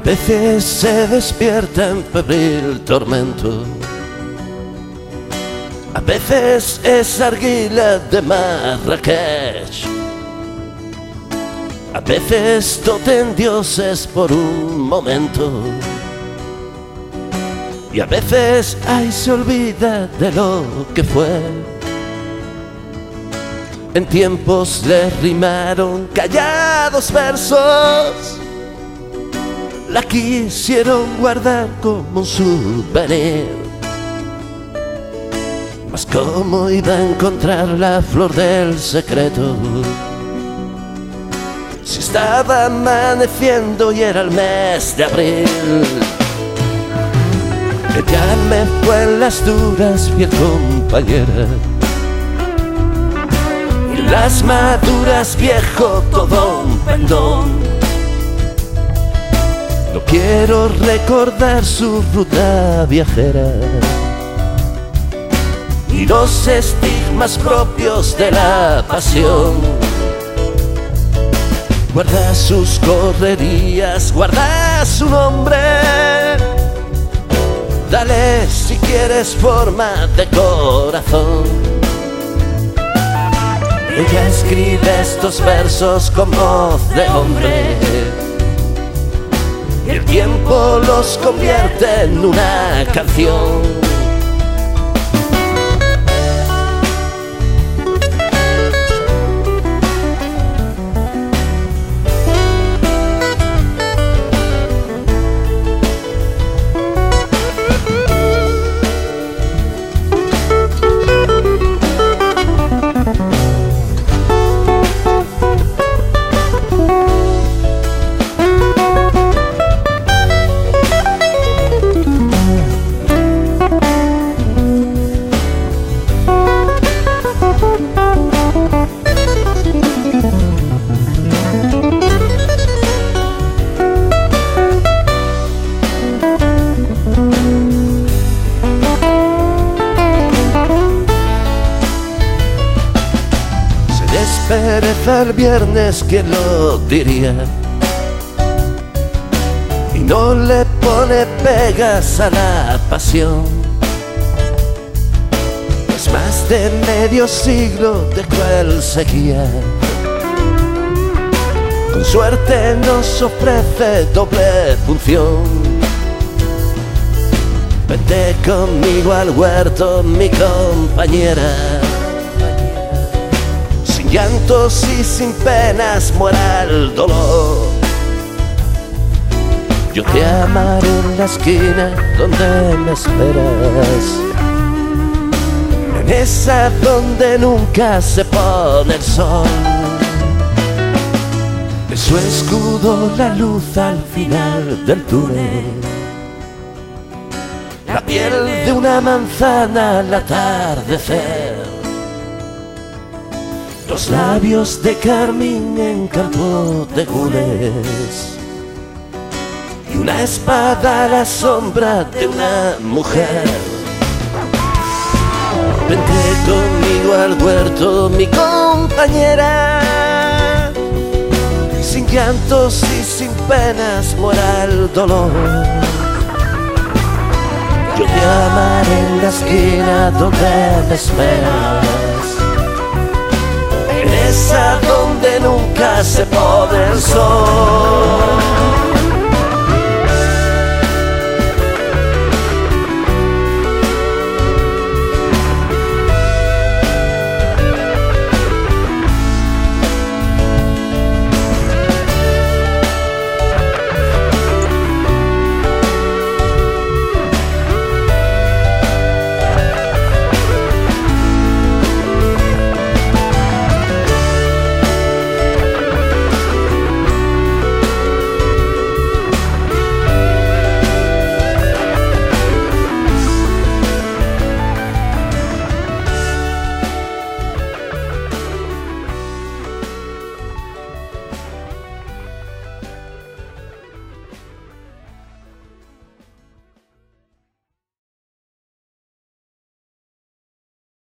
veces se despierta en febril tormento, a veces es argila de Marrakech, a veces toten dioses por un momento, y a veces ay se olvida de lo que fue. En tiempos le rimaron callados versos, la quisieron guardar como un souvenir. Mas cómo iba a encontrar la flor del secreto si estaba amaneciendo y era el mes de abril. Ella me fue en las duras, fiel compañera, y en las maduras, viejo, todo un pendón. No quiero recordar su ruta viajera y los estigmas propios de la pasión. Guarda sus correrías, guarda su nombre, dale si quieres forma de corazón. Ella escribe estos versos con voz de hombre, y el tiempo los convierte en una canción. Pereza el viernes, ¿quién lo diría? Y no le pone pegas a la pasión. Es más de medio siglo de cruel sequía, con suerte nos ofrece doble función. Vente conmigo al huerto, mi compañera, llantos y sin penas muera el dolor. Yo te amaré en la esquina donde me esperas, en esa donde nunca se pone el sol. De su escudo la luz al final del túnel, la piel de una manzana al atardecer, los labios de carmín en campo de gules, y una espada a la sombra de una mujer. Vente conmigo al huerto, mi compañera, sin llantos y sin penas muera el dolor. Yo te amaré en la esquina donde me esperas, esa donde nunca se pone el sol.